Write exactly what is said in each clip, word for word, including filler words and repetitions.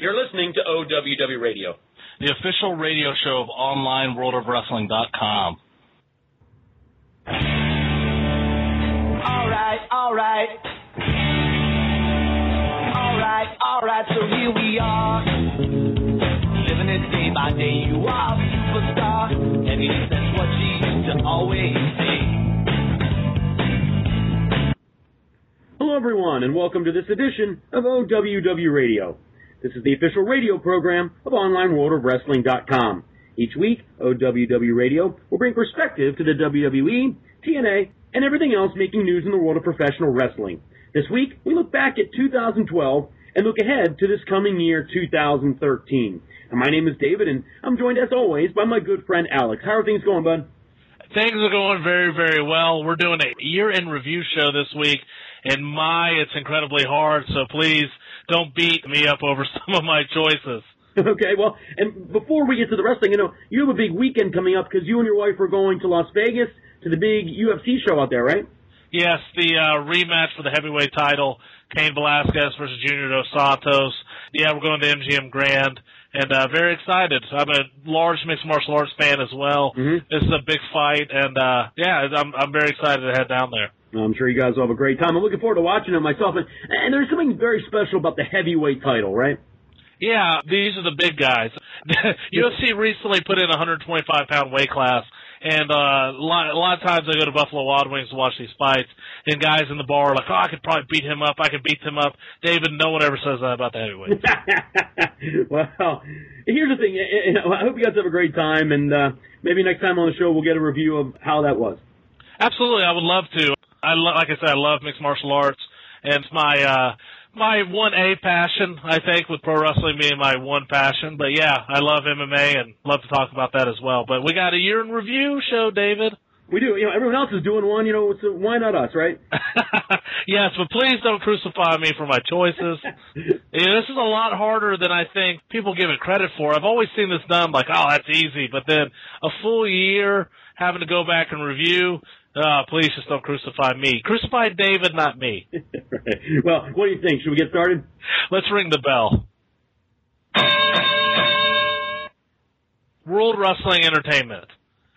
You're listening to O W W Radio, the official radio show of online world of wrestling dot com. All right, all right. All right, all right, so here we are. Living it day by day, you are a superstar. Heavy, that's what you used to always say. Hello, everyone, and welcome to this edition of O W W Radio. This is the official radio program of online world of wrestling dot com. Each week, O W W Radio will bring perspective to the W W E, T N A, and everything else making news in the world of professional wrestling. This week, we look back at two thousand twelve and look ahead to this coming year, two thousand thirteen. And my name is David, and I'm joined, as always, by my good friend Alex. How are things going, bud? Things are going very, very well. We're doing a year-end review show this week, and my, it's incredibly hard, so please don't beat me up over some of my choices. Okay, well, and before we get to the wrestling, you know, you have a big weekend coming up because you and your wife are going to Las Vegas to the big U F C show out there, right? Yes, the uh, rematch for the heavyweight title, Cain Velasquez versus Junior Dos Santos. Yeah, we're going to M G M Grand, and uh, very excited. I'm a large mixed martial arts fan as well. Mm-hmm. This is a big fight, and uh, yeah, I'm, I'm very excited to head down there. I'm sure you guys will have a great time. I'm looking forward to watching it myself. And, and there's something very special about the heavyweight title, right? Yeah, these are the big guys. U F C recently put in a one twenty-five pound weight class, and uh, a, lot, a lot of times I go to Buffalo Wild Wings to watch these fights, and guys in the bar are like, oh, I could probably beat him up, I could beat him up. David, no one ever says that about the heavyweight. Well, here's the thing. I hope you guys have a great time, and uh, maybe next time on the show we'll get a review of how that was. Absolutely, I would love to. I lo- like I said, I love mixed martial arts, and it's my uh, my one A passion, I think, with pro wrestling being my one passion. But yeah, I love M M A and love to talk about that as well. But we got a year in review show, David. We do. You know, everyone else is doing one. You know, so why not us, right? Yes, but please don't crucify me for my choices. You know, this is a lot harder than I think people give it credit for. I've always seen this done like, oh, that's easy. But then a full year having to go back and review. Uh, please just don't crucify me. Crucify David, not me. Right. Well, what do you think? Should we get started? Let's ring the bell. World Wrestling Entertainment.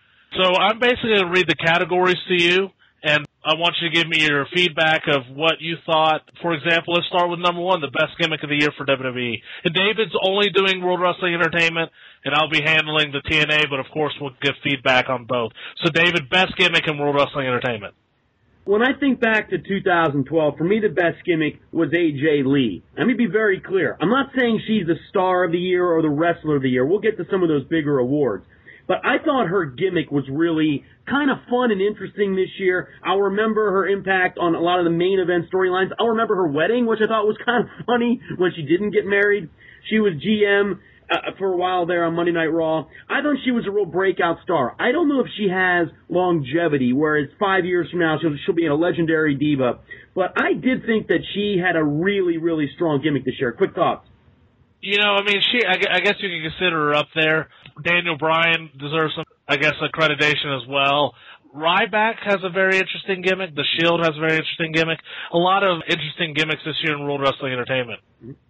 So I'm basically going to read the categories to you, and I want you to give me your feedback of what you thought. For example, let's start with number one, the best gimmick of the year for W W E. And David's only doing World Wrestling Entertainment, and I'll be handling the T N A, but of course we'll give feedback on both. So David, best gimmick in World Wrestling Entertainment. When I think back to two thousand twelve, for me the best gimmick was A J Lee. Let me be very clear. I'm not saying she's the star of the year or the wrestler of the year. We'll get to some of those bigger awards. But I thought her gimmick was really kind of fun and interesting this year. I'll remember her impact on a lot of the main event storylines. I'll remember her wedding, which I thought was kind of funny when she didn't get married. She was G M uh, for a while there on Monday Night Raw. I thought she was a real breakout star. I don't know if she has longevity, where it's five years from now she'll, she'll be a legendary diva. But I did think that she had a really, really strong gimmick this year. Quick thoughts. You know, I mean, she. I, I guess you can consider her up there. Daniel Bryan deserves some, I guess, accreditation as well. Ryback has a very interesting gimmick. The Shield has a very interesting gimmick. A lot of interesting gimmicks this year in World Wrestling Entertainment.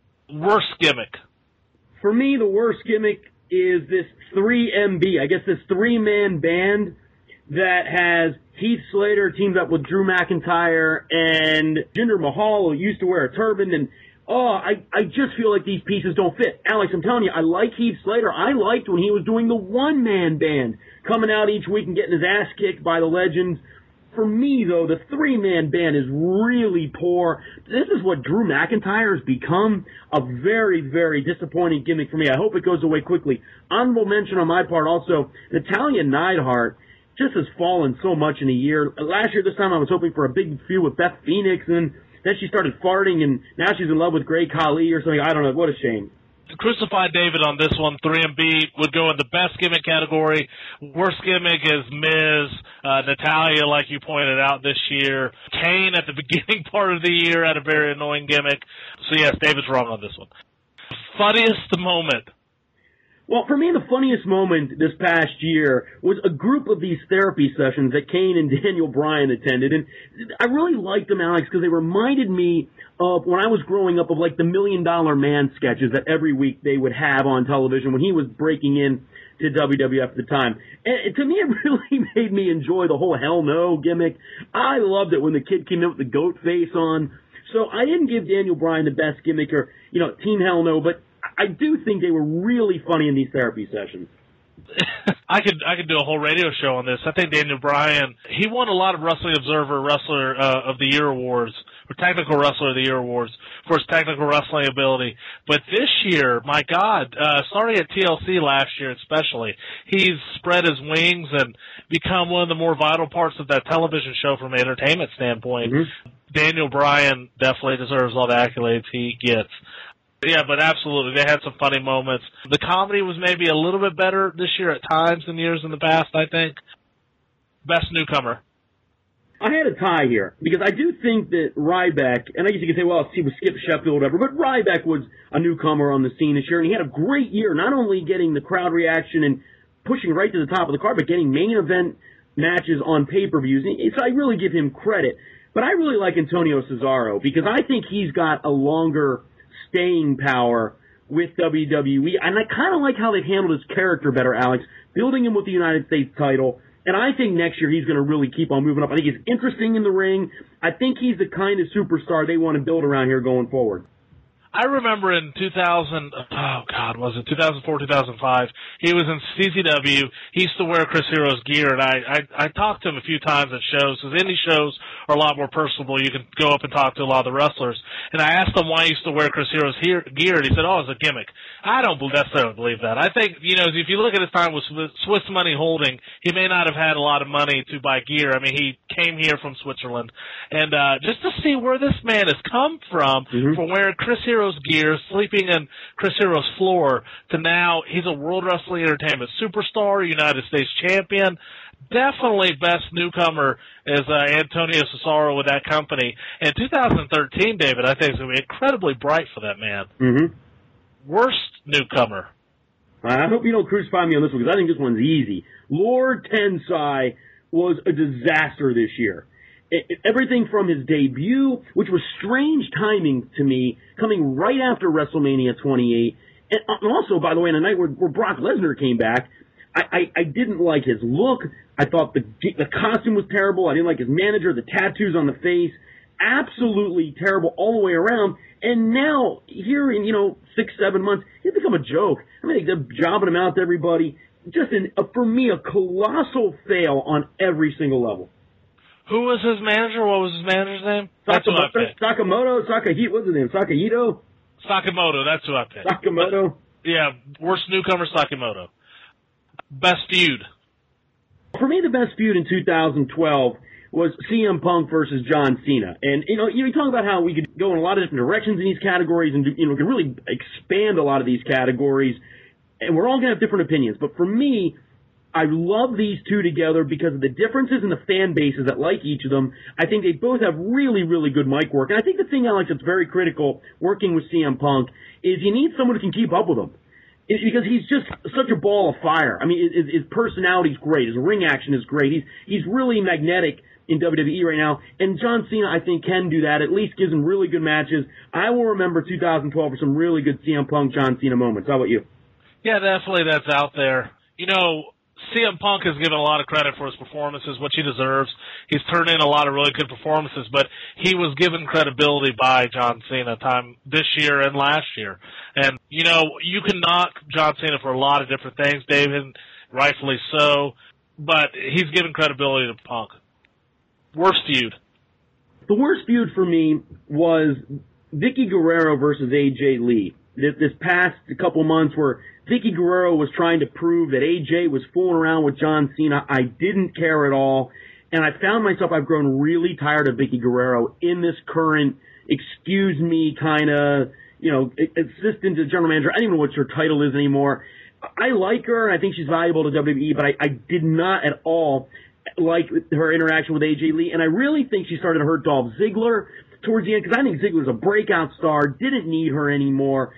Worst gimmick. For me, the worst gimmick is this three M B. I guess this three-man band that has Heath Slater teamed up with Drew McIntyre and Jinder Mahal, who used to wear a turban, and oh, I, I just feel like these pieces don't fit. Alex, I'm telling you, I like Heath Slater. I liked when he was doing the one-man band, coming out each week and getting his ass kicked by the legends. For me, though, the three-man band is really poor. This is what Drew McIntyre has become. A very, very disappointing gimmick for me. I hope it goes away quickly. Honorable mention on my part also, Natalya Neidhart just has fallen so much in a year. Last year, this time, I was hoping for a big feud with Beth Phoenix, and then she started farting, and now she's in love with Great Khali or something. I don't know. What a shame. Crucify David on this one. three M B would go in the best gimmick category. Worst gimmick is Miz. Uh, Natalya, like you pointed out this year. Kane at the beginning part of the year had a very annoying gimmick. So, yes, David's wrong on this one. Funniest moment. Well, for me, the funniest moment this past year was a group of these therapy sessions that Kane and Daniel Bryan attended. And I really liked them, Alex, because they reminded me of when I was growing up of like the Million Dollar Man sketches that every week they would have on television when he was breaking in to W W F at the time. And to me, it really made me enjoy the whole Hell No gimmick. I loved it when the kid came out with the goat face on. So I didn't give Daniel Bryan the best gimmick or, you know, Team Hell No, but I do think they were really funny in these therapy sessions. I could I could do a whole radio show on this. I think Daniel Bryan, he won a lot of Wrestling Observer Wrestler uh, of the Year awards, or Technical Wrestler of the Year awards, for his technical wrestling ability. But this year, my God, uh, starting at T L C last year especially, he's spread his wings and become one of the more vital parts of that television show from an entertainment standpoint. Mm-hmm. Daniel Bryan definitely deserves all the accolades he gets. Yeah, but absolutely. They had some funny moments. The comedy was maybe a little bit better this year at times than years in the past, I think. Best newcomer. I had a tie here, because I do think that Ryback, and I guess you could say, well, he was Skip Sheffield or whatever, but Ryback was a newcomer on the scene this year, and he had a great year, not only getting the crowd reaction and pushing right to the top of the card, but getting main event matches on pay-per-views. So I really give him credit. But I really like Antonio Cesaro, because I think he's got a longer staying power with W W E, and I kind of like how they've handled his character better, Alex, building him with the United States title, and I think next year he's going to really keep on moving up. I think he's interesting in the ring. I think he's the kind of superstar they want to build around here going forward. I remember in two thousand, oh God, was it two thousand four, two thousand five? He was in C Z W. He used to wear Chris Hero's gear, and I, I, I talked to him a few times at shows, because indie shows are a lot more personable. You can go up and talk to a lot of the wrestlers. And I asked him why he used to wear Chris Hero's gear, and he said, oh, it's a gimmick. I don't necessarily believe that. I think, you know, if you look at his time with Swiss Money Holding, he may not have had a lot of money to buy gear. I mean, he came here from Switzerland. And uh, just to see where this man has come from, mm-hmm. from wearing Chris Hero's gear, sleeping in Chris Hero's floor, to now he's a World Wrestling Entertainment superstar, United States champion. Definitely best newcomer is uh, Antonio Cesaro with that company. And two thousand thirteen, David, I think is going to be incredibly bright for that man. Mm-hmm. Worst newcomer. I hope you don't crucify me on this one, because I think this one's easy. Lord Tensai was a disaster this year. It, it, everything from his debut, which was strange timing to me, coming right after WrestleMania twenty-eight, and also, by the way, on a night where, where Brock Lesnar came back, I, I, I didn't like his look. I thought the the costume was terrible. I didn't like his manager, the tattoos on the face. Absolutely terrible all the way around. And now, here in, you know, six, seven months, he's become a joke. I mean, they're jobbing him out to everybody. Just, an, a, for me, a colossal fail on every single level. Who was his manager? What was his manager's name? That's who I picked. Sakamoto, Sakahito, what's his name? Sakahito? Sakamoto, that's who I picked. Sakamoto? Yeah, worst newcomer, Sakamoto. Best feud. For me, the best feud in two thousand twelve was C M Punk versus John Cena. And, you know, you talk about how we could go in a lot of different directions in these categories and, you know, we could really expand a lot of these categories. And we're all going to have different opinions. But for me, I love these two together because of the differences in the fan bases that like each of them. I think they both have really, really good mic work. And I think the thing, Alex, that's very critical working with C M Punk is you need someone who can keep up with him. It, because he's just such a ball of fire. I mean, his, his personality is great. His ring action is great. He's he's really magnetic in W W E right now. And John Cena, I think, can do that. At least gives him really good matches. I will remember two thousand twelve for some really good C M Punk, John Cena moments. How about you? Yeah, definitely that's out there. You know, C M Punk has given a lot of credit for his performances, which he deserves. He's turned in a lot of really good performances, but he was given credibility by John Cena time this year and last year. And, you know, you can knock John Cena for a lot of different things, David, rightfully so, but he's given credibility to Punk. Worst feud. The worst feud for me was Vicky Guerrero versus A J Lee. This, this past couple months where Vicky Guerrero was trying to prove that A J was fooling around with John Cena. I didn't care at all. And I found myself, I've grown really tired of Vicky Guerrero in this current, excuse me, kind of, you know, assistant to general manager. I don't even know what her title is anymore. I like her, and I think she's valuable to W W E, but I, I did not at all like her interaction with A J Lee. And I really think she started to hurt Dolph Ziggler towards the end, because I think Ziggler's a breakout star, didn't need her anymore.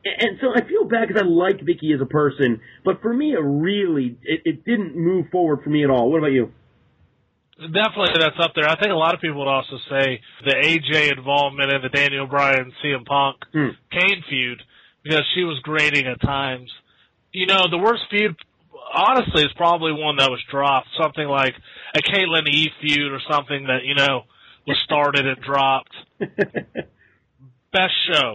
And so I feel bad because I like Vicky as a person, but for me, it really, it, it didn't move forward for me at all. What about you? Definitely that's up there. I think a lot of people would also say the A J involvement in the Daniel Bryan C M Punk Hmm. Kane feud, because she was grating at times. You know, the worst feud, honestly, is probably one that was dropped. Something like a Caitlyn E feud or something that, you know, was started and dropped. Best show.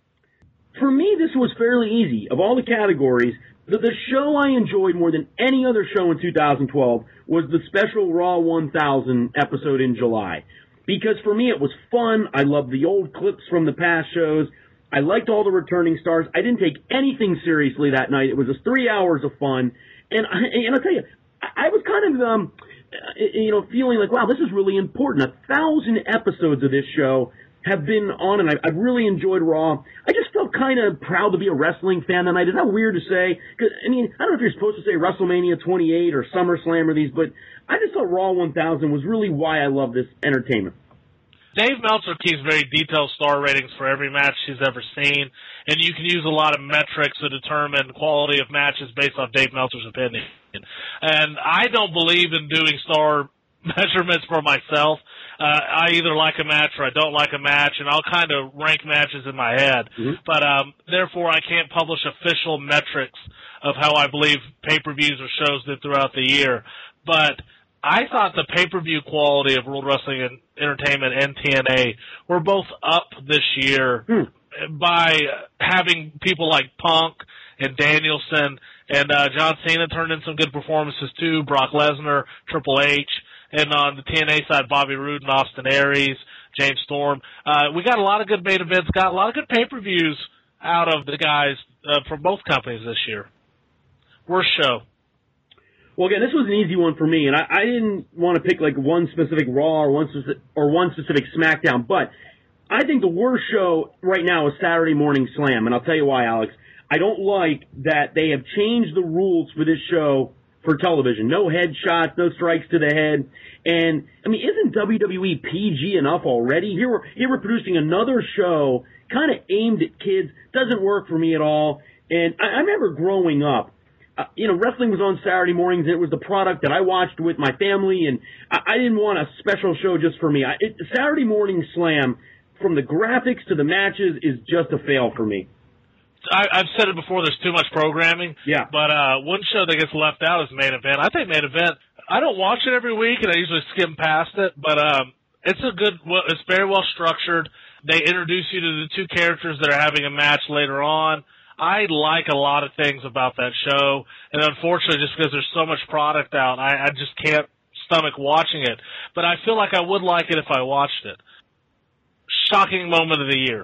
For me, this was fairly easy. Of all the categories, the, the show I enjoyed more than any other show in two thousand twelve was the special Raw one thousand episode in July. Because for me, it was fun. I loved the old clips from the past shows. I liked all the returning stars. I didn't take anything seriously that night. It was just three hours of fun. And, I, and I'll tell you, I, I was kind of, um, you know, feeling like, wow, this is really important. A thousand episodes of this show have been on, and I, I've really enjoyed Raw. I just felt kind of proud to be a wrestling fan that night. Is that weird to say? 'Cause, I mean, I don't know if you're supposed to say WrestleMania twenty-eight or SummerSlam or these, but I just thought Raw one thousand was really why I love this entertainment. Dave Meltzer keeps very detailed star ratings for every match he's ever seen, and you can use a lot of metrics to determine quality of matches based on Dave Meltzer's opinion. And I don't believe in doing star measurements for myself. Uh, I either like a match or I don't like a match, and I'll kind of rank matches in my head. Mm-hmm. But um, therefore, I can't publish official metrics of how I believe pay-per-views or shows did throughout the year. But I thought the pay-per-view quality of World Wrestling and Entertainment and T N A were both up this year hmm. by having people like Punk and Danielson, and uh, John Cena turned in some good performances too, Brock Lesnar, Triple H, and on the T N A side, Bobby Roode and Austin Aries, James Storm. Uh, we got a lot of good main events, got a lot of good pay-per-views out of the guys uh, from both companies this year. Worst show. Well, again, this was an easy one for me, and I, I didn't want to pick like one specific Raw or one specific, or one specific SmackDown, but I think the worst show right now is Saturday Morning Slam, and I'll tell you why, Alex. I don't like that they have changed the rules for this show for television. No headshots, no strikes to the head, and I mean, isn't W W E P G enough already? Here we're here we're producing another show kind of aimed at kids. Doesn't work for me at all. And I, I remember growing up. Uh, you know, wrestling was on Saturday mornings, and it was the product that I watched with my family, and I, I didn't want a special show just for me. I, it, Saturday Morning Slam, from the graphics to the matches, is just a fail for me. I, I've said it before, there's too much programming. Yeah. But uh, one show that gets left out is Main Event. I think Main Event, I don't watch it every week, and I usually skim past it, but um, it's a good, well, it's very well structured. They introduce you to the two characters that are having a match later on. I like a lot of things about that show, and unfortunately, just because there's so much product out, I, I just can't stomach watching it. But I feel like I would like it if I watched it. Shocking moment of the year.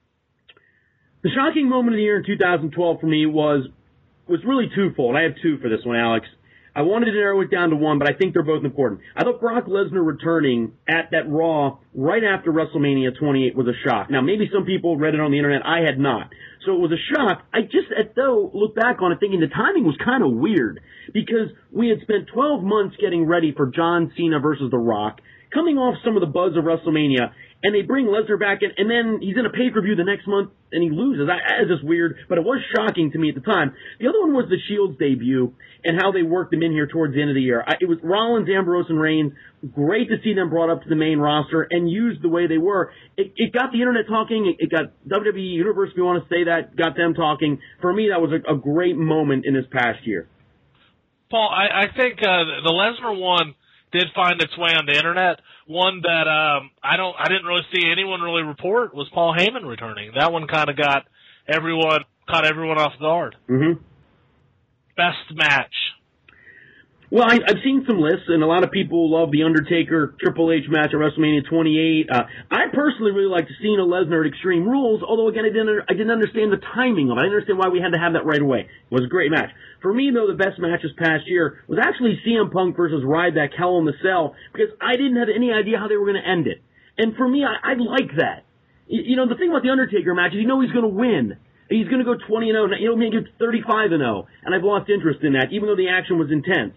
The shocking moment of the year in two thousand twelve for me was was really twofold. I have two for this one, Alex. I wanted to narrow it down to one, but I think they're both important. I thought Brock Lesnar returning at that Raw right after WrestleMania twenty-eight was a shock. Now, maybe some people read it on the internet. I had not. So it was a shock. I just, at though, look back on it thinking the timing was kind of weird because we had spent twelve months getting ready for John Cena versus The Rock, coming off some of the buzz of WrestleMania, and they bring Lesnar back in, and then he's in a pay-per-view the next month, and he loses. That is just weird, but it was shocking to me at the time. The other one was the Shield's debut and how they worked them in here towards the end of the year. I, it was Rollins, Ambrose, and Reigns. Great to see them brought up to the main roster and used the way they were. It, it got the internet talking. It, it got W W E Universe, if you want to say that, got them talking. For me, that was a, a great moment in this past year. Paul, I, I think uh, the Lesnar one did find its way on the internet. One that um, I don't, I didn't really see anyone really report was Paul Heyman returning. That one kind of got everyone, caught everyone off guard. Mm-hmm. Best match. Well, I, I've seen some lists, and a lot of people love the Undertaker Triple H match at WrestleMania twenty-eight. Uh, I personally really liked Cena Lesnar at Extreme Rules, although again I didn't, I didn't understand the timing of it. I didn't understand why we had to have that right away. It was a great match. For me, though, the best match this past year was actually C M Punk versus Ryback Hell in the Cell, because I didn't have any idea how they were going to end it. And for me, I, I like that. You, you know, the thing about the Undertaker match is you know he's going to win. He's going to go twenty and oh, you know, maybe thirty-five and oh, and I've lost interest in that, even though the action was intense.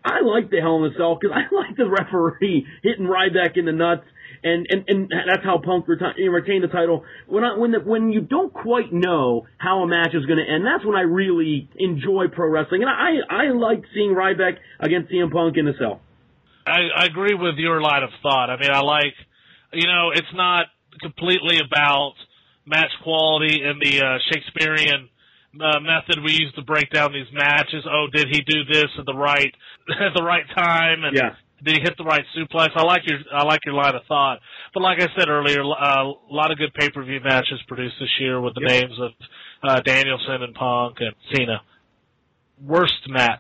I like the Hell in a Cell because I like the referee hitting Ryback in the nuts, and, and, and that's how Punk reti- retained the title. When I, when the, when you don't quite know how a match is going to end, that's when I really enjoy pro wrestling, and I I like seeing Ryback against C M Punk in the Cell. I, I agree with your line of thought. I mean, I like, you know, it's not completely about match quality and the uh, Shakespearean uh, method we use to break down these matches. Oh, did he do this at the right at the right time? And yeah. Did he hit the right suplex? I like your I like your line of thought. But like I said earlier, uh, a lot of good pay-per-view matches produced this year with the yep. names of uh, Danielson and Punk and Cena. Worst match?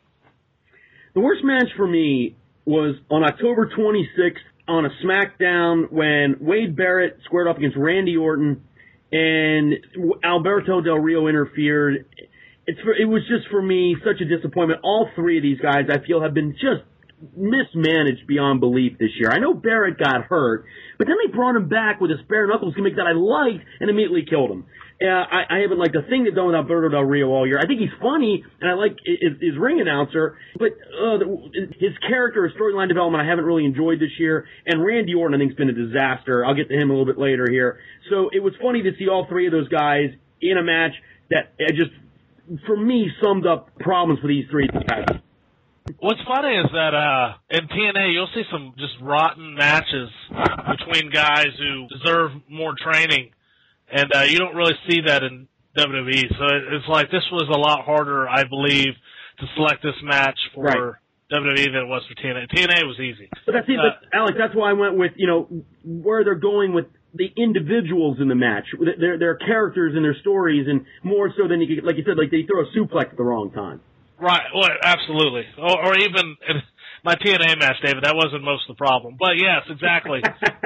The worst match for me was on October twenty-sixth on a SmackDown when Wade Barrett squared up against Randy Orton and Alberto Del Rio interfered. It's for, it was just, for me, such a disappointment. All three of these guys, I feel, have been just mismanaged beyond belief this year. I know Barrett got hurt, but then they brought him back with this bare knuckles gimmick that I liked and immediately killed him. Uh, I, I haven't liked a thing they've done with Alberto Del Rio all year. I think he's funny, and I like his, his ring announcer, but uh, his character, his storyline development, I haven't really enjoyed this year. And Randy Orton, I think, has been a disaster. I'll get to him a little bit later here. So it was funny to see all three of those guys in a match that uh, just, for me, summed up problems for these three guys. What's funny is that uh, in T N A, you'll see some just rotten matches between guys who deserve more training. And uh, you don't really see that in W W E. So it's like this was a lot harder, I believe, to select this match for right. W W E than it was for T N A. T N A was easy. But that's it, uh, but Alex, that's why I went with, you know, where they're going with the individuals in the match, their their characters and their stories, and more so than you could, like you said, like they throw a suplex at the wrong time. Right. Well, absolutely. Or, or even in my T N A match, David, that wasn't most of the problem. But yes, exactly.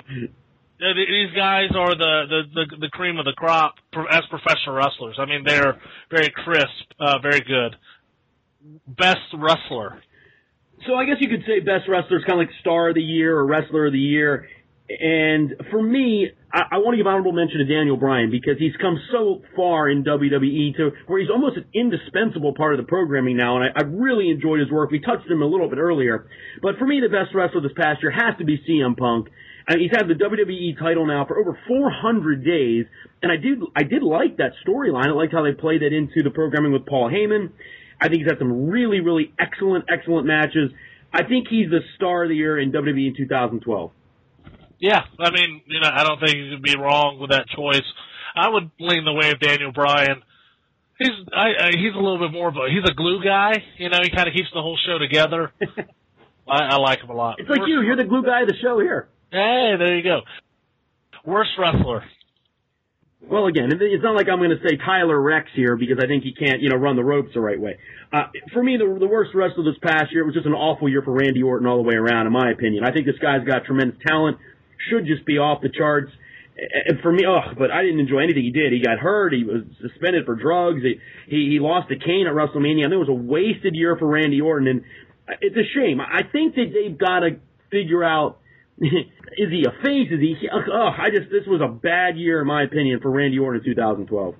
These guys are the, the, the, the cream of the crop as professional wrestlers. I mean, they're very crisp, uh, very good. Best wrestler. So I guess you could say best wrestler is kind of like star of the year or wrestler of the year. And for me, I, I want to give honorable mention to Daniel Bryan because he's come so far in W W E to where he's almost an indispensable part of the programming now, and I, I've really enjoyed his work. We touched him a little bit earlier. But for me, the best wrestler this past year has to be C M Punk. And he's had the W W E title now for over four hundred days, and I did I did like that storyline. I liked how they played it into the programming with Paul Heyman. I think he's had some really, really excellent, excellent matches. I think he's the star of the year in W W E in two thousand twelve. Yeah, I mean, you know, I don't think you could be wrong with that choice. I would lean the way of Daniel Bryan. He's I, I, he's a little bit more of a he's a glue guy. You know, he kind of keeps the whole show together. I, I like him a lot. It's like Worst you. You're the glue guy of the show here. Hey, there you go. Worst wrestler. Well, again, it's not like I'm going to say Tyler Rex here because I think he can't, you know, run the ropes the right way. Uh, for me, the, the worst wrestler this past year, it was just an awful year for Randy Orton all the way around, in my opinion. I think this guy's got tremendous talent, should just be off the charts. And for me, ugh, but I didn't enjoy anything he did. He got hurt. He was suspended for drugs. He, he, he lost to Kane at WrestleMania. I think it was a wasted year for Randy Orton, and it's a shame. I think that they've got to figure out, is he a face? Is he? Ugh, I just this was a bad year in my opinion for Randy Orton in two thousand twelve.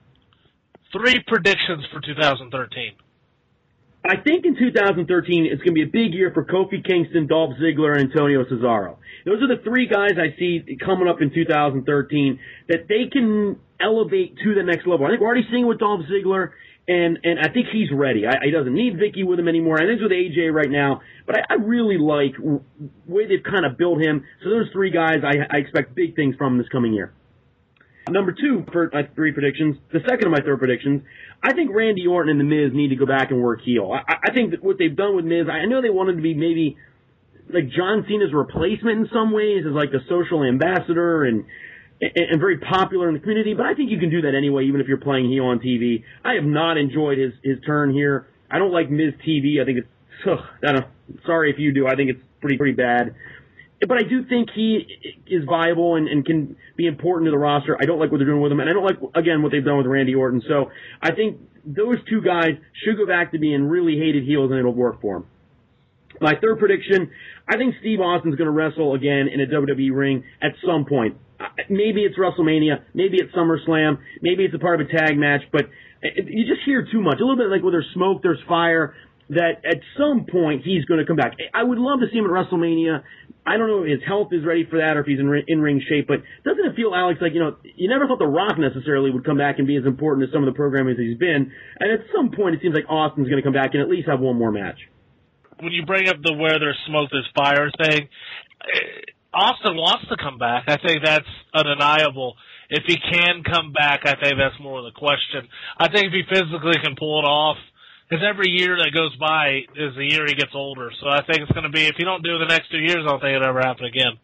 Three predictions for two thousand thirteen. I think in two thousand thirteen it's going to be a big year for Kofi Kingston, Dolph Ziggler, and Antonio Cesaro. Those are the three guys I see coming up in two thousand thirteen that they can elevate to the next level. I think we're already seeing it with Dolph Ziggler. And and I think he's ready. I, he doesn't need Vicky with him anymore. I think he's with A J right now. But I, I really like the way they've kind of built him. So those three guys, I, I expect big things from this coming year. Number two for my three predictions, the second of my third predictions, I think Randy Orton and The Miz need to go back and work heel. I, I think that what they've done with Miz, I know they wanted to be maybe like John Cena's replacement in some ways as like the social ambassador and and very popular in the community, but I think you can do that anyway, even if you're playing heel on T V. I have not enjoyed his, his turn here. I don't like Miz T V. I think it's, ugh, I don't know. Sorry if you do. I think it's pretty, pretty bad. But I do think he is viable and, and can be important to the roster. I don't like what they're doing with him, and I don't like, again, what they've done with Randy Orton. So I think those two guys should go back to being really hated heels, and it'll work for them. My third prediction, I think Steve Austin's going to wrestle again in a W W E ring at some point. Maybe it's WrestleMania, maybe it's SummerSlam, maybe it's a part of a tag match, but you just hear too much. A little bit like where there's smoke, there's fire. that at some point he's going to come back. I would love to see him at WrestleMania. I don't know if his health is ready for that or if he's in in-ring shape, but doesn't it feel, Alex, like, you know, you never thought The Rock necessarily would come back and be as important as some of the programming that he's been, and at some point it seems like Austin's going to come back and at least have one more match. When you bring up the where there's smoke, there's fire thing, Austin wants to come back. I think that's undeniable. If he can come back, I think that's more of the question. I think if he physically can pull it off, because every year that goes by is the year he gets older. So I think it's going to be, if you don't do it the next two years, I don't think it'll ever happen again.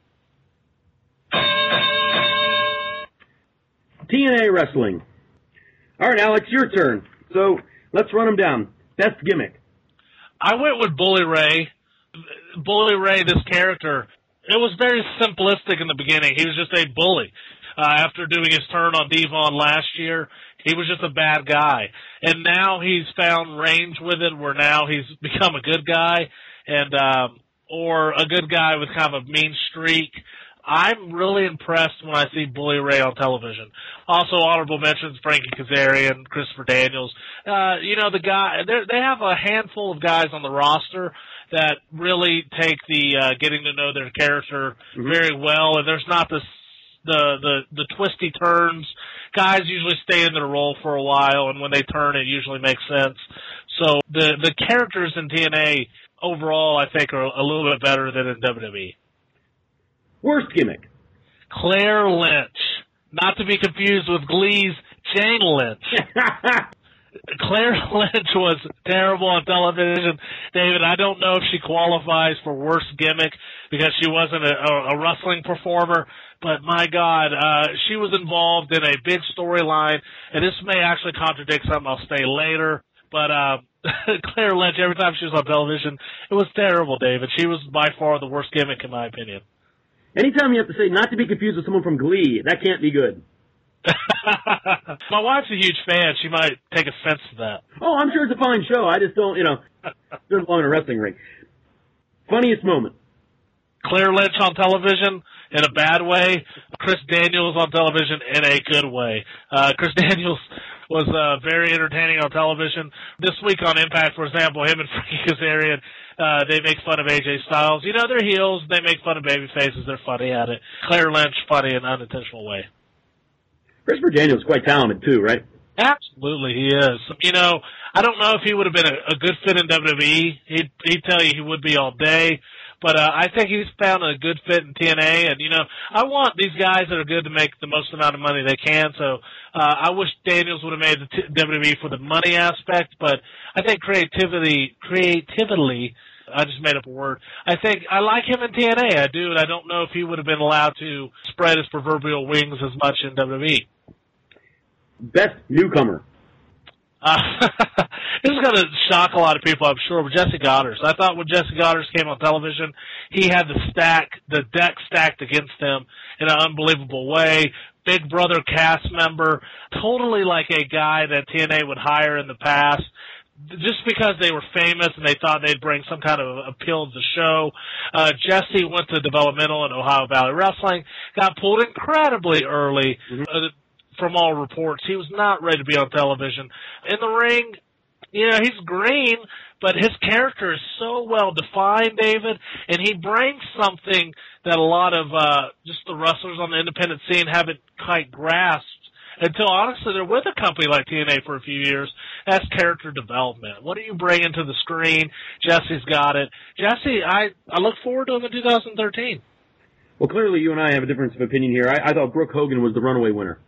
T N A Wrestling. All right, Alex, your turn. So let's run them down. Best gimmick. I went with Bully Ray. Bully Ray, this character, it was very simplistic in the beginning. He was just a bully. Uh, after doing his turn on Devon last year, he was just a bad guy. And now he's found range with it, where now he's become a good guy, and um, or a good guy with kind of a mean streak. I'm really impressed when I see Bully Ray on television. Also, honorable mentions, Frankie Kazarian, Christopher Daniels. Uh, you know, the guy, they have a handful of guys on the roster that really take the uh, getting to know their character mm-hmm. very well, and there's not this the, the, the twisty turns. Guys usually stay in their role for a while, and when they turn, it usually makes sense. So the, the characters in T N A overall, I think, are a little bit better than in W W E. Worst gimmick. Claire Lynch. Not to be confused with Glee's Jane Lynch. Claire Lynch was terrible on television. David, I don't know if she qualifies for worst gimmick because she wasn't a, a, a wrestling performer, but my God, uh, she was involved in a big storyline, and this may actually contradict something I'll say later, but uh, Claire Lynch, every time she was on television, it was terrible, David. She was by far the worst gimmick, in my opinion. Anytime you have to say not to be confused with someone from Glee, that can't be good. My wife's a huge fan. She might take offense to that. Oh, I'm sure it's a fine show. I just don't, you know, don't belong in a wrestling ring. Funniest moment. Claire Lynch on television in a bad way. Chris Daniels on television in a good way. Uh, Chris Daniels was uh, very entertaining on television. This week on Impact, for example, him and Frankie Kazarian, uh, they make fun of A J Styles. You know, they're heels. They make fun of baby faces. They're funny at it. Claire Lynch, funny in an unintentional way. Christopher Daniels is quite talented, too, right? Absolutely, he is. You know, I don't know if he would have been a, a good fit in W W E. He'd, he'd tell you he would be all day. But uh, I think he's found a good fit in T N A. And, you know, I want these guys that are good to make the most amount of money they can. So uh, I wish Daniels would have made the t- W W E for the money aspect. But I think creativity, creatively, I just made up a word. I think I like him in T N A. I do. And I don't know if he would have been allowed to spread his proverbial wings as much in W W E. Best newcomer. Uh, this is going to shock a lot of people, I'm sure, but Jesse Goddard. I thought when Jesse Goddard came on television, he had the stack, the deck stacked against him in an unbelievable way. Big Brother cast member, totally like a guy that T N A would hire in the past, just because they were famous and they thought they'd bring some kind of appeal to the show. Uh, Jesse went to developmental in Ohio Valley Wrestling, got pulled incredibly early. Mm-hmm. Uh, From all reports, he was not ready to be on television. In the ring, you know, he's green, but his character is so well defined, David, and he brings something that a lot of uh, just the wrestlers on the independent scene haven't quite grasped until, honestly, they're with a company like T N A for a few years. That's character development. What are you bringing to the screen? Jesse's got it. Jesse, I, I look forward to him in two thousand thirteen. Well, clearly you and I have a difference of opinion here. I, I thought Brooke Hogan was the runaway winner.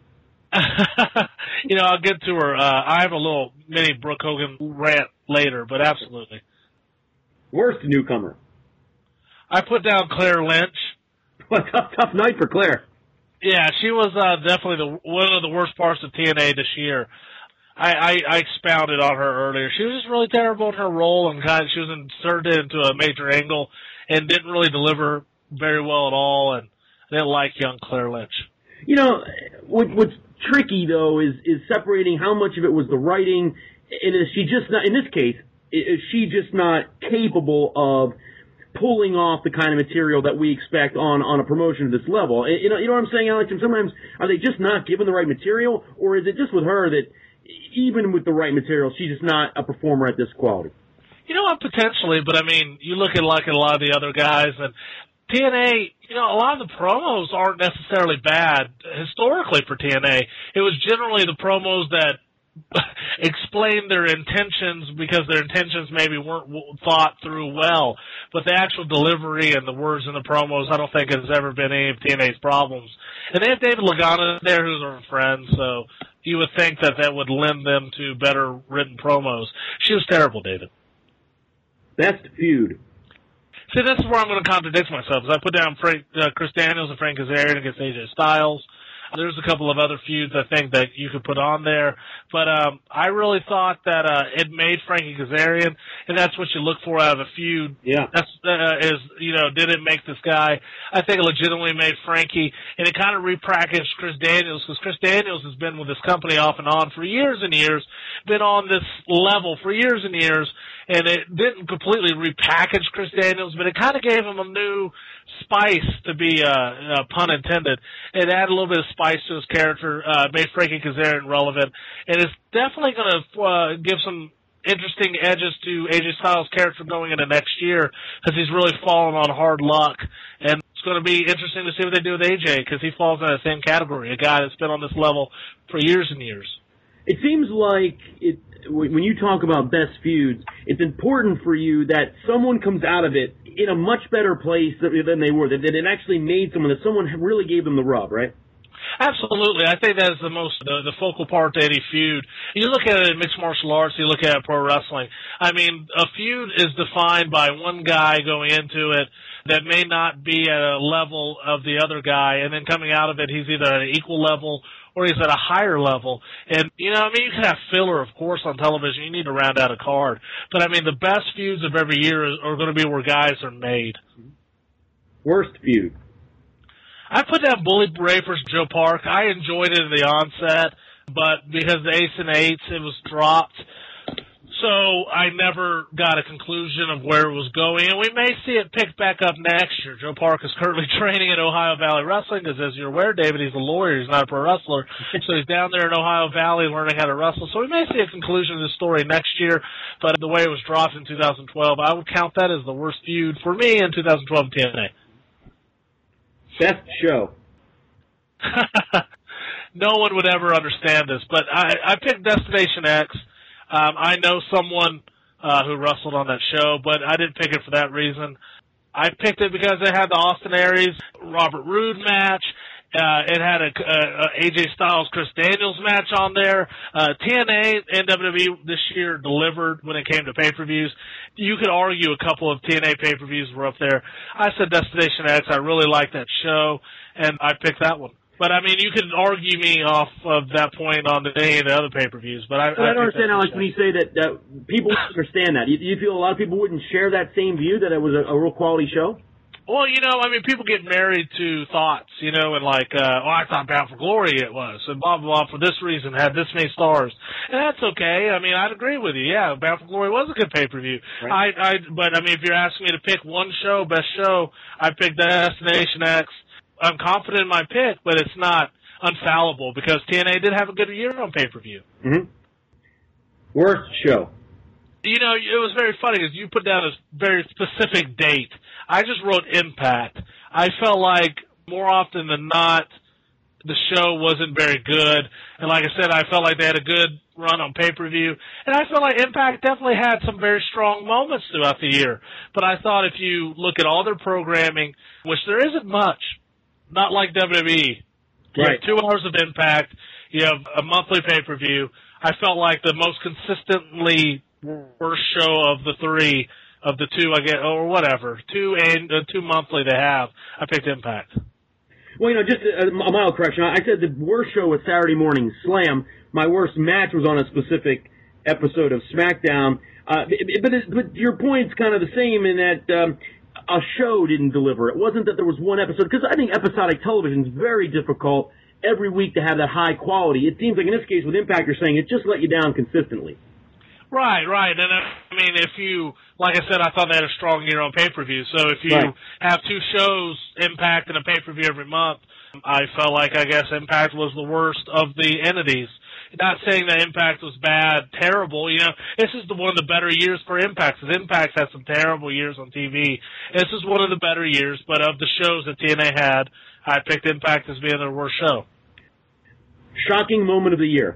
You know, I'll get to her. Uh, I have a little mini Brooke Hogan rant later, but absolutely. Worst newcomer. I put down Claire Lynch. What a tough, tough night for Claire. Yeah, she was uh, definitely the, one of the worst parts of T N A this year. I, I, I expounded on her earlier. She was just really terrible in her role, and kind of, she was inserted into a major angle and didn't really deliver very well at all, and I didn't like young Claire Lynch. You know, what, what's tricky, though, is, is separating how much of it was the writing, and is she just not, in this case, is she just not capable of pulling off the kind of material that we expect on, on a promotion at this level? You know, you know what I'm saying, Alex? And sometimes, are they just not given the right material, or is it just with her that even with the right material, she's just not a performer at this quality? You know what, potentially, but I mean, you look at like a lot of the other guys, and T N A, you know, a lot of the promos aren't necessarily bad historically for T N A. It was generally the promos that explained their intentions because their intentions maybe weren't thought through well. But the actual delivery and the words in the promos, I don't think has ever been any of T N A's problems. And they have David Lagana there, who's our friend, so you would think that that would lend them to better written promos. She was terrible, David. Best feud. See, this is where I'm going to contradict myself. As I put down Frank, uh, Chris Daniels and Frank Kazarian against A J Styles. There's a couple of other feuds I think that you could put on there, but um, I really thought that uh, it made Frankie Kazarian, and that's what you look for out of a feud. Yeah, that's uh, is you know, did it make this guy? I think it legitimately made Frankie, and it kind of repackaged Chris Daniels because Chris Daniels has been with this company off and on for years and years, been on this level for years and years, and it didn't completely repackage Chris Daniels, but it kind of gave him a new spice, to be uh, uh, pun intended. It added a little bit of spice to his character, uh, made Frankie Kazarian relevant, and it's definitely going to uh, give some interesting edges to A J Styles' character going into next year because he's really fallen on hard luck, and it's going to be interesting to see what they do with A J because he falls in that same category, a guy that's been on this level for years and years. It seems like it, when you talk about best feuds, it's important for you that someone comes out of it in a much better place than they were, that it actually made someone, that someone really gave them the rub, right? Absolutely. I think that is the most, the, the focal part to any feud. You look at it in mixed martial arts, you look at it in pro wrestling. I mean, a feud is defined by one guy going into it that may not be at a level of the other guy, and then coming out of it, he's either at an equal level or he's at a higher level. And, you know, I mean, you can have filler, of course, on television. You need to round out a card. But, I mean, the best feuds of every year are going to be where guys are made. Worst feud. I put down Bully Ray versus Joe Park. I enjoyed it in the onset, but because the Ace and Eights, it was dropped. So I never got a conclusion of where it was going, and we may see it picked back up next year. Joe Park is currently training at Ohio Valley Wrestling because, as you're aware, David, he's a lawyer. He's not a pro wrestler. So he's down there in Ohio Valley learning how to wrestle. So we may see a conclusion to the story next year, but the way it was dropped in two thousand twelve, I would count that as the worst feud for me in two thousand twelve T N A. Best show. No one would ever understand this, but I, I picked Destination X. Um, I know someone uh, who wrestled on that show, but I didn't pick it for that reason. I picked it because it had the Austin Aries Robert Roode match. Uh, it had a, a, a A J Styles Chris Daniels match on there. Uh, T N A and W W E this year delivered when it came to pay-per-views. You could argue a couple of T N A pay-per-views were up there. I said Destination X. I really liked that show, and I picked that one. But, I mean, you could argue me off of that point on any of the other pay-per-views. But I, but I, I don't understand, Alex, when you say that uh, people understand that. You, you feel a lot of people wouldn't share that same view, that it was a, a real quality show? Well, you know, I mean, people get married to thoughts, you know, and like, uh, oh, I thought Bound for Glory it was, and blah, blah, blah, for this reason, had this many stars. And that's okay. I mean, I'd agree with you. Yeah, Bound for Glory was a good pay-per-view. Right. I, I, but, I mean, if you're asking me to pick one show, best show, I picked Destination X. I'm confident in my pick, but it's not infallible because T N A did have a good year on pay-per-view. Mm-hmm. Worst show. You know, it was very funny because you put down a very specific date. I just wrote Impact. I felt like more often than not, the show wasn't very good. And like I said, I felt like they had a good run on pay-per-view. And I felt like Impact definitely had some very strong moments throughout the year. But I thought if you look at all their programming, which there isn't much, not like W W E, you right. have two hours of Impact, you have a monthly pay-per-view. I felt like the most consistently worst show of the three, of the two, I get, or whatever, two and uh, two monthly they have, I picked Impact. Well, you know, just a, a mild correction. I said the worst show was Saturday Morning Slam. My worst match was on a specific episode of SmackDown. Uh, but, it, but your point's kind of the same in that um, a show didn't deliver. It wasn't that there was one episode, because I think episodic television is very difficult every week to have that high quality. It seems like in this case with Impact, you're saying it just let you down consistently. Right, right. And I mean, if you, like I said, I thought they had a strong year on pay-per-view. So if you right. have two shows, Impact and a pay-per-view every month, I felt like, I guess, Impact was the worst of the entities. Not saying that Impact was bad, terrible. You know, this is the, one of the better years for Impact, because Impact had some terrible years on T V. This is one of the better years, but of the shows that T N A had, I picked Impact as being their worst show. Shocking moment of the year.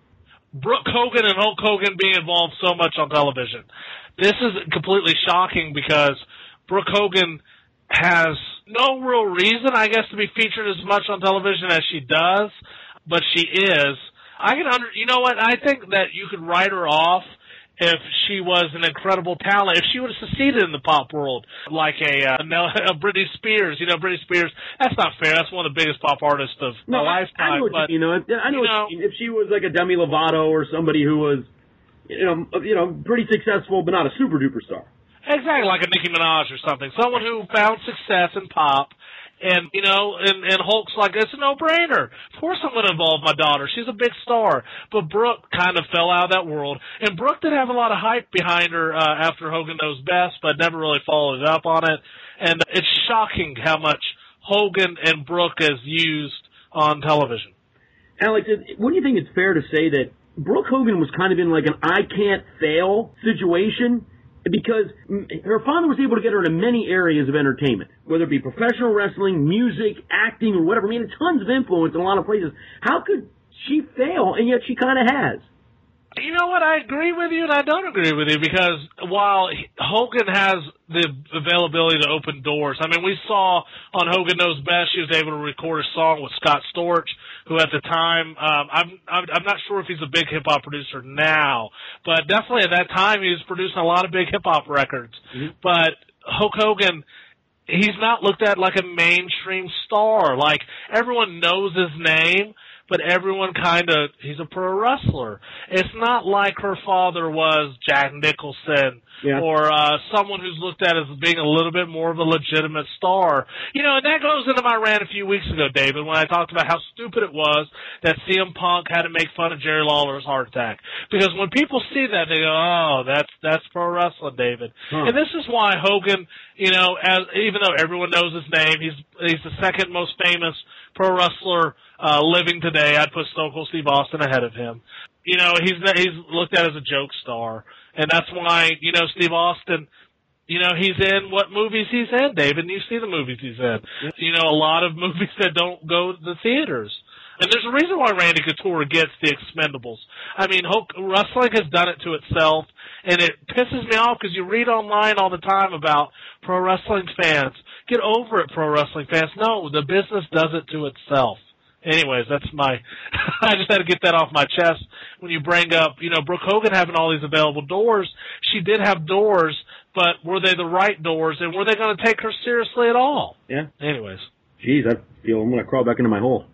Brooke Hogan and Hulk Hogan being involved so much on television. This is completely shocking because Brooke Hogan has no real reason, I guess, to be featured as much on television as she does, but she is. I can under, you know what? I think that you could write her off if she was an incredible talent, if she would have succeeded in the pop world, like a, uh, a Britney Spears. You know, Britney Spears, that's not fair. That's one of the biggest pop artists of no, my I, lifetime. I know what but, you, you know. I know, you know what you mean. If she was like a Demi Lovato or somebody who was, you know, you know, pretty successful but not a super duper star. Exactly, like a Nicki Minaj or something. Someone who found success in pop. And, you know, and, and Hulk's like, it's a no-brainer. Of course I'm going to involve my daughter. She's a big star. But Brooke kind of fell out of that world. And Brooke did have a lot of hype behind her uh, after Hogan Knows Best, but never really followed up on it. And it's shocking how much Hogan and Brooke is used on television. Alex, what do you think it's fair to say that Brooke Hogan was kind of in like an I can't fail situation? Because her father was able to get her into many areas of entertainment, whether it be professional wrestling, music, acting, or whatever. I mean, tons of influence in a lot of places. How could she fail, and yet she kind of has? You know what? I agree with you and I don't agree with you, because while Hogan has the availability to open doors, I mean, we saw on Hogan Knows Best, she was able to record a song with Scott Storch, who at the time, um, I'm, I'm I'm not sure if he's a big hip-hop producer now, but definitely at that time he was producing a lot of big hip-hop records. Mm-hmm. But Hulk Hogan, he's not looked at like a mainstream star. Like, everyone knows his name, but everyone kind of, he's a pro wrestler. It's not like her father was Jack Nicholson yeah. or uh, someone who's looked at as being a little bit more of a legitimate star. You know, and that goes into my rant a few weeks ago, David, when I talked about how stupid it was that C M Punk had to make fun of Jerry Lawler's heart attack. Because when people see that, they go, oh, that's that's pro wrestling, David. Huh. And this is why Hogan, you know, as even though everyone knows his name, he's he's the second most famous pro wrestler uh, living today. I'd put Stone Cold Steve Austin ahead of him. You know, he's he's looked at as a joke star, and that's why, you know, Steve Austin, you know, he's in what movies he's in, David, and you see the movies he's in. You know, a lot of movies that don't go to the theaters. And there's a reason why Randy Couture gets the Expendables. I mean, Hulk, wrestling has done it to itself, and it pisses me off because you read online all the time about pro wrestling fans. Get over it, pro wrestling fans. No, the business does it to itself. Anyways, that's my, I just had to get that off my chest when you bring up, you know, Brooke Hogan having all these available doors. She did have doors, but were they the right doors, and were they going to take her seriously at all? Yeah. Anyways. Jeez, I feel I'm going to crawl back into my hole.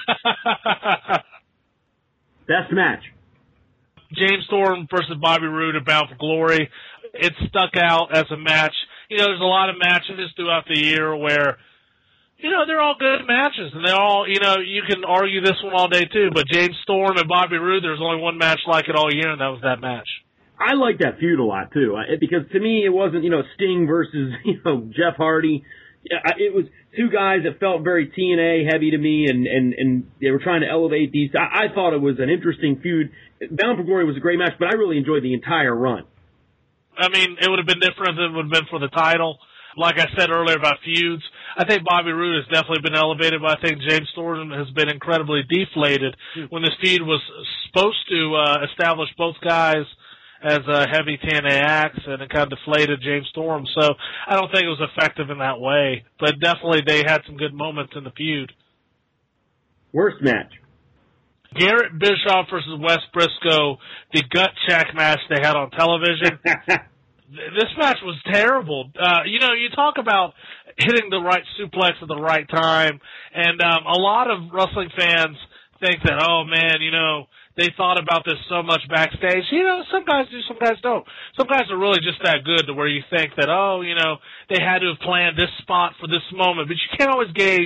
Best match. James Storm versus Bobby Roode at Bound for Glory. It stuck out as a match. You know, there's a lot of matches throughout the year where, you know, they're all good matches, and they're all, you know, you can argue this one all day too, but James Storm and Bobby Roode, there's only one match like it all year, and that was that match. I like that feud a lot too, because to me it wasn't, you know, Sting versus, you know, Jeff Hardy. It was two guys that felt very T N A heavy to me, and, and, and they were trying to elevate these. I, I thought it was an interesting feud. Bound for Glory was a great match, but I really enjoyed the entire run. I mean, it would have been different if it would have been for the title. Like I said earlier about feuds, I think Bobby Roode has definitely been elevated, but I think James Storm has been incredibly deflated when this feud was supposed to uh, establish both guys as a heavy T N A acts, and it kind of deflated James Storm. So I don't think it was effective in that way, but definitely they had some good moments in the feud. Worst match. Garrett Bischoff versus Wes Briscoe, the gut check match they had on television. This match was terrible. Uh, you know, you talk about hitting the right suplex at the right time, and um, a lot of wrestling fans think that, oh, man, you know, they thought about this so much backstage. You know, some guys do, some guys don't. Some guys are really just that good to where you think that, oh, you know, they had to have planned this spot for this moment. But you can't always gauge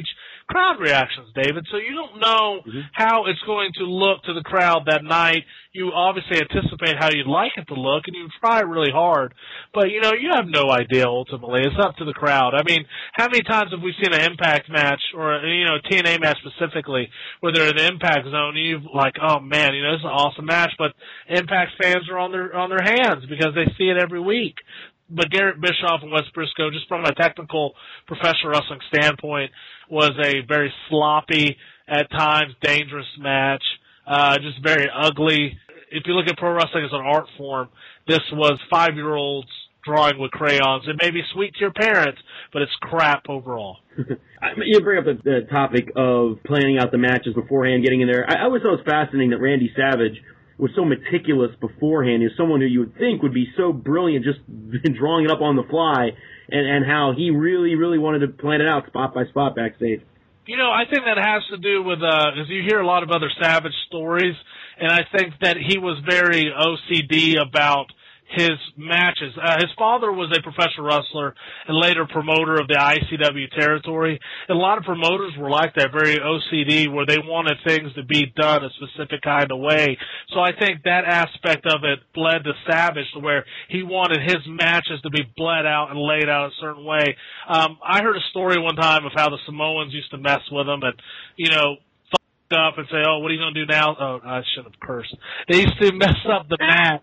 crowd reactions, David. So you don't know mm-hmm. how it's going to look to the crowd that night. You obviously anticipate how you'd like it to look, and you try really hard. But, you know, you have no idea ultimately. It's up to the crowd. I mean, how many times have we seen an Impact match or, you know, a T N A match specifically where they're in the Impact zone and you've like, oh, man, you know, this is an awesome match, but Impact fans are on their on their hands because they see it every week. But Garrett Bischoff and Wes Briscoe, just from a technical professional wrestling standpoint, was a very sloppy, at times dangerous match. Uh, just very ugly. If you look at pro wrestling as an art form, this was five-year-olds drawing with crayons. It may be sweet to your parents, but it's crap overall. You bring up the, the topic of planning out the matches beforehand, getting in there. I, I always thought it was fascinating that Randy Savage was so meticulous beforehand. He's someone who you would think would be so brilliant just drawing it up on the fly, and, and how he really, really wanted to plan it out spot by spot backstage. You know, I think that has to do with, uh, because you hear a lot of other Savage stories, and I think that he was very O C D about his matches. Uh, his father was a professional wrestler and later promoter of the I C W territory. And a lot of promoters were like that, very O C D, where they wanted things to be done a specific kind of way. So I think that aspect of it bled to Savage, to where he wanted his matches to be bled out and laid out a certain way. Um, I heard a story one time of how the Samoans used to mess with him and, you know, fuck up and say, oh, what are you going to do now? Oh, I shouldn't have cursed. They used to mess up the match.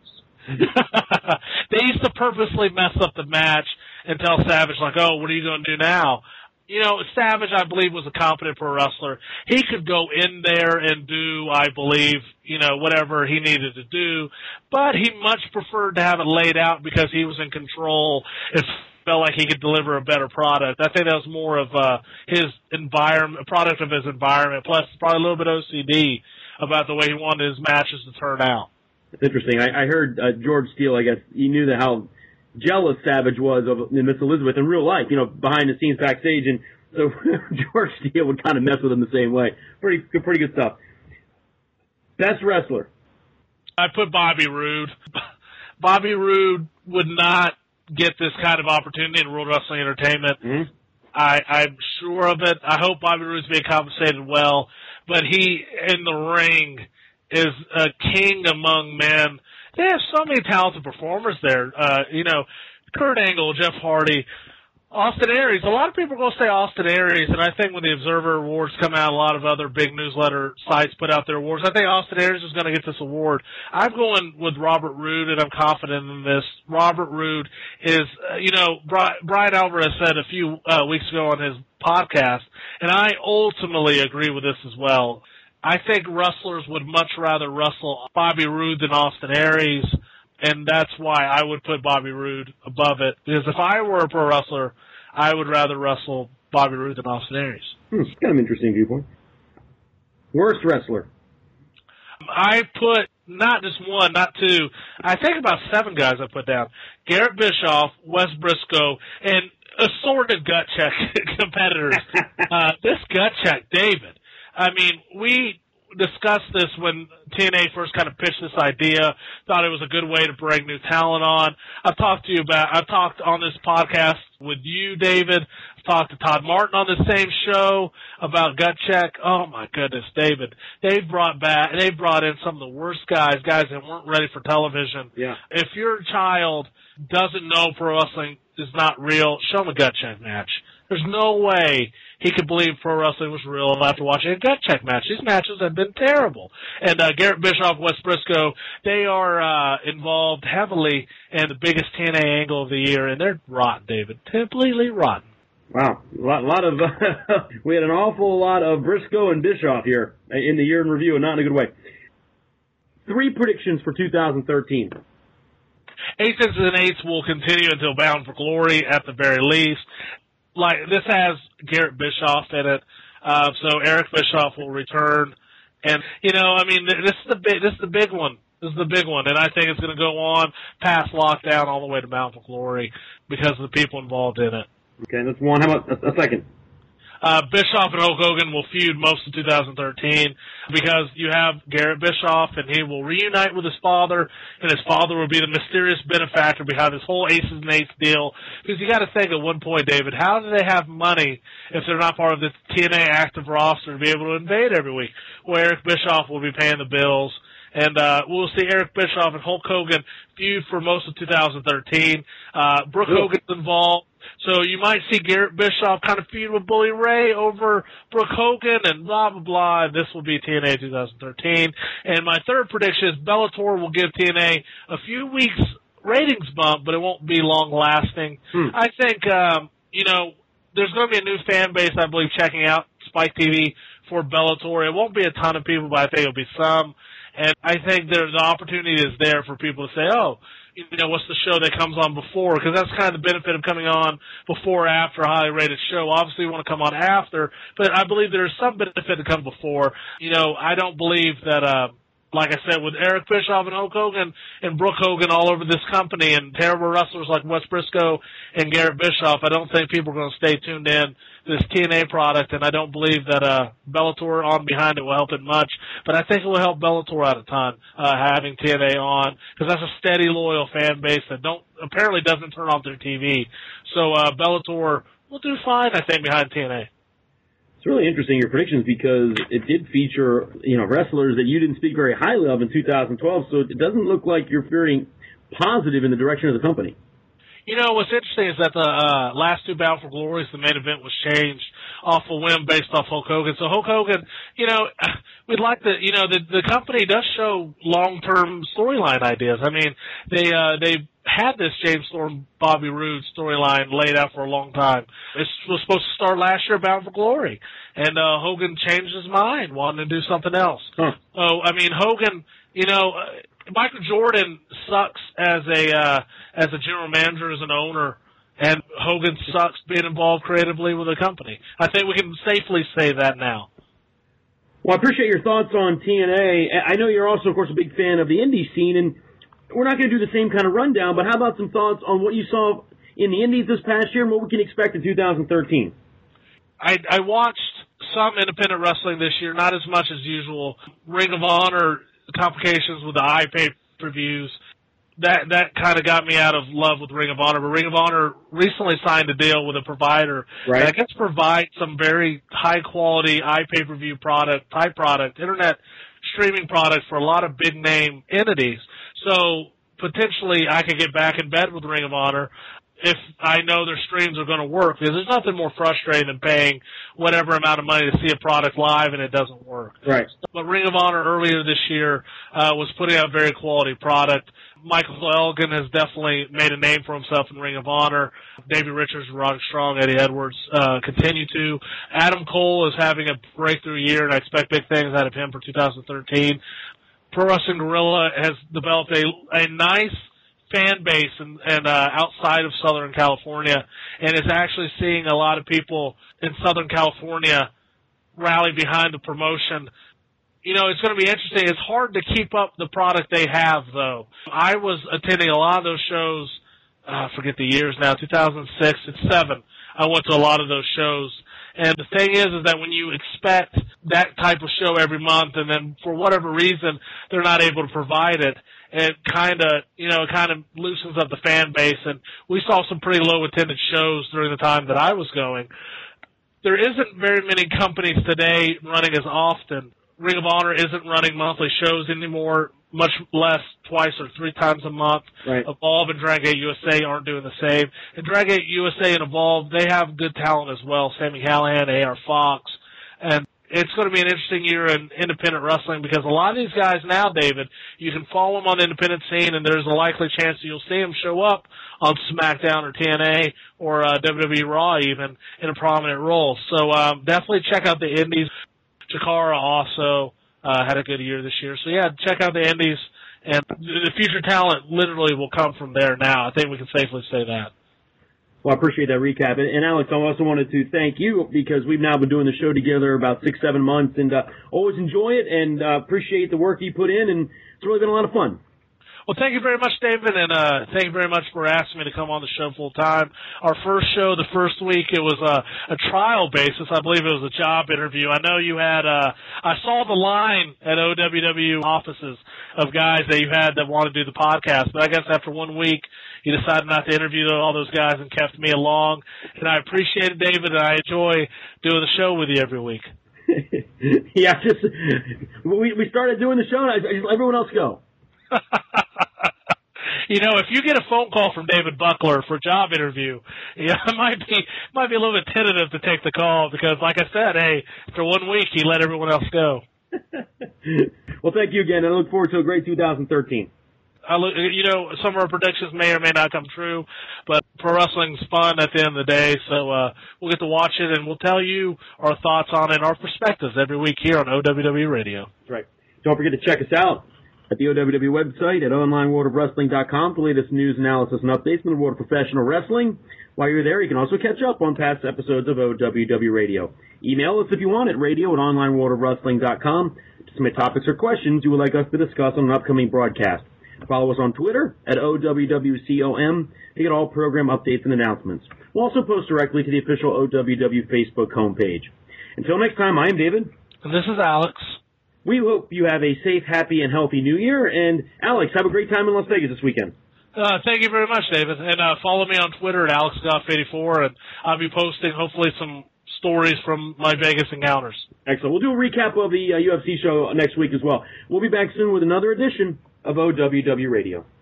They used to purposely mess up the match and tell Savage, like, oh, what are you going to do now? You know, Savage, I believe, was a competent pro wrestler. He could go in there and do, I believe, you know, whatever he needed to do, but he much preferred to have it laid out because he was in control and felt like he could deliver a better product. I think that was more of uh, his environment, a product of his environment, plus probably a little bit O C D about the way he wanted his matches to turn out. It's interesting. I, I heard uh, George Steele, I guess, he knew that how jealous Savage was of Miss Elizabeth in real life, you know, behind the scenes backstage, and so George Steele would kind of mess with him the same way. Pretty good, pretty good stuff. Best wrestler? I put Bobby Roode. Bobby Roode would not get this kind of opportunity in World Wrestling Entertainment. Mm-hmm. I, I'm sure of it. I hope Bobby Roode's being compensated well, but he, in the ring, is a king among men. They have so many talented performers there. Uh, you know, Kurt Angle, Jeff Hardy, Austin Aries. A lot of people are going to say Austin Aries, and I think when the Observer Awards come out, a lot of other big newsletter sites put out their awards. I think Austin Aries is going to get this award. I'm going with Robert Roode, and I'm confident in this. Robert Roode is, uh, you know, Bri- Brian Alvarez said a few uh, weeks ago on his podcast, and I ultimately agree with this as well. I think wrestlers would much rather wrestle Bobby Roode than Austin Aries, and that's why I would put Bobby Roode above it. Because if I were a pro wrestler, I would rather wrestle Bobby Roode than Austin Aries. Hmm, kind of interesting viewpoint. Worst wrestler? I put not just one, not two. I think about seven guys I put down. Garrett Bischoff, Wes Briscoe, and assorted gut check competitors. uh, this gut check, David. I mean, we discussed this when T N A first kind of pitched this idea, thought it was a good way to bring new talent on. I've talked to you about, I've talked on this podcast with you, David. I've talked to Todd Martin on the same show about gut check. Oh my goodness, David. They've brought back, they've brought in some of the worst guys, guys that weren't ready for television. Yeah. If your child doesn't know pro wrestling is not real, show them a gut check match. There's no way he could believe pro wrestling was real after watching a gut check match. These matches have been terrible. And uh, Garrett Bischoff, Wes Briscoe, they are uh, involved heavily in the biggest T N A angle of the year, and they're rotten, David. Completely rotten. Wow. A lot, lot of, uh, we had an awful lot of Briscoe and Bischoff here in the year in review, and not in a good way. Three predictions for two thousand thirteen. Eights and eights will continue until Bound for Glory at the very least. Like, this has Garrett Bischoff in it, uh, so Eric Bischoff will return. And, you know, I mean, this is the big, this is the big one. This is the big one. And I think it's going to go on past lockdown all the way to Bound for Glory because of the people involved in it. Okay, that's one. How about a, a second? Uh, Bischoff and Hulk Hogan will feud most of two thousand thirteen because you have Garrett Bischoff, and he will reunite with his father, and his father will be the mysterious benefactor behind this whole Aces and Eights deal. Because you got to think at one point, David, how do they have money if they're not part of the T N A active roster to be able to invade every week? Well, Eric Bischoff will be paying the bills. And uh, we'll see Eric Bischoff and Hulk Hogan feud for most of two thousand thirteen. Uh, Brooke Ooh. Hogan's involved. So you might see Garrett Bischoff kind of feud with Bully Ray over Brooke Hogan and blah, blah, blah. And this will be T N A twenty thirteen. And my third prediction is Bellator will give T N A a few weeks ratings bump, but it won't be long-lasting. Hmm. I think, um, you know, there's going to be a new fan base, I believe, checking out Spike T V for Bellator. It won't be a ton of people, but I think it'll be some. And I think there, the opportunity is there for people to say, oh, you know, what's the show that comes on before? Because that's kind of the benefit of coming on before or after a highly rated show. Obviously, you want to come on after, but I believe there is some benefit to come before. You know, I don't believe that, uh, like I said, with Eric Bischoff and Hulk Hogan and Brooke Hogan all over this company and terrible wrestlers like Wes Briscoe and Garrett Bischoff, I don't think people are going to stay tuned in to this T N A product, and I don't believe that uh, Bellator on behind it will help it much. But I think it will help Bellator out a ton, uh, having T N A on, because that's a steady, loyal fan base that don't apparently doesn't turn off their T V. So uh, Bellator will do fine, I think, behind T N A. It's really interesting, your predictions, because it did feature, you know, wrestlers that you didn't speak very highly of in two thousand twelve, so it doesn't look like you're feeling positive in the direction of the company. You know, what's interesting is that the uh, last two Bound for Glories, the main event was changed off a whim based off Hulk Hogan. So Hulk Hogan, you know, we'd like to, you know, the the company does show long-term storyline ideas. I mean, they uh, they had this James Storm, Bobby Roode storyline laid out for a long time. It was supposed to start last year, Bound for Glory, and uh, Hogan changed his mind, wanting to do something else. Huh. So, I mean, Hogan, you know, uh, Michael Jordan sucks as a uh, as a general manager, as an owner, and Hogan sucks being involved creatively with the company. I think we can safely say that now. Well, I appreciate your thoughts on T N A. I know you're also, of course, a big fan of the indie scene, and we're not going to do the same kind of rundown, but how about some thoughts on what you saw in the indies this past year and what we can expect in two thousand thirteen? I, I watched some independent wrestling this year, not as much as usual. Ring of Honor, complications with the eye pay-per-views. That that kind of got me out of love with Ring of Honor. But Ring of Honor recently signed a deal with a provider right. that I guess provides some very high-quality eye pay-per-view product, type product, internet streaming product for a lot of big-name entities. So potentially I could get back in bed with Ring of Honor if I know their streams are going to work. Because there's nothing more frustrating than paying whatever amount of money to see a product live and it doesn't work. Right. But Ring of Honor earlier this year uh, was putting out a very quality product. Michael Elgin has definitely made a name for himself in Ring of Honor. Davey Richards, Roderick Strong, Eddie Edwards uh, continue to. Adam Cole is having a breakthrough year, and I expect big things out of him for two thousand thirteen. Pro Wrestling Guerrilla has developed a, a nice fan base and, and uh, outside of Southern California, and is actually seeing a lot of people in Southern California rally behind the promotion. You know, it's going to be interesting. It's hard to keep up the product they have, though. I was attending a lot of those shows, uh, I forget the years now, two thousand six, it's seven. I went to a lot of those shows. And the thing is, is that when you expect that type of show every month, and then for whatever reason they're not able to provide it, it kind of, you know, it kind of loosens up the fan base. And we saw some pretty low attended shows during the time that I was going. There isn't very many companies today running as often. Ring of Honor isn't running monthly shows anymore, much less twice or three times a month. Right. Evolve and Dragon Gate U S A aren't doing the same. And Dragon Gate U S A and Evolve, they have good talent as well. Sammy Callahan, A R Fox. And it's going to be an interesting year in independent wrestling because a lot of these guys now, David, you can follow them on the independent scene, and there's a likely chance that you'll see them show up on SmackDown or T N A or uh, W W E Raw even in a prominent role. So um, definitely check out the indies. Chikara also uh, had a good year this year. So, yeah, check out the indies, and the future talent literally will come from there now. I think we can safely say that. Well, I appreciate that recap. And, Alex, I also wanted to thank you because we've now been doing the show together about six, seven months, and uh, always enjoy it and uh, appreciate the work you put in, and it's really been a lot of fun. Well, thank you very much, David, and uh, thank you very much for asking me to come on the show full time. Our first show, the first week, it was a, a trial basis. I believe it was a job interview. I know you had, uh, I saw the line at O W W offices of guys that you had that wanted to do the podcast, but I guess after one week, you decided not to interview all those guys and kept me along, and I appreciate it, David, and I enjoy doing the show with you every week. yeah, just we we started doing the show, and I, I just, everyone else go. You know, if you get a phone call from David Buckler for a job interview, yeah, I might be might be a little bit tentative to take the call because, like I said, hey, for one week he let everyone else go. Well, thank you again, and I look forward to a great two thousand thirteen. I look, you know, some of our predictions may or may not come true, but pro wrestling's fun at the end of the day, so uh, we'll get to watch it, and we'll tell you our thoughts on it, our perspectives every week here on O W W Radio. That's right. Don't forget to check us out at the O W W website at online world of wrestling dot com for the latest news, analysis, and updates from the world of professional wrestling. While you're there, you can also catch up on past episodes of O W W Radio. Email us if you want at radio at online world of wrestling dot com to submit topics or questions you would like us to discuss on an upcoming broadcast. Follow us on Twitter at O W W C O M to get all program updates and announcements. We'll also post directly to the official O W W Facebook homepage. Until next time, I am David. And this is Alex. We hope you have a safe, happy, and healthy New Year. And, Alex, have a great time in Las Vegas this weekend. Uh, thank you very much, David. And uh, follow me on Twitter at Alex Goff eighty-four, and I'll be posting, hopefully, some stories from my Vegas encounters. Excellent. We'll do a recap of the uh, U F C show next week as well. We'll be back soon with another edition of O W W Radio.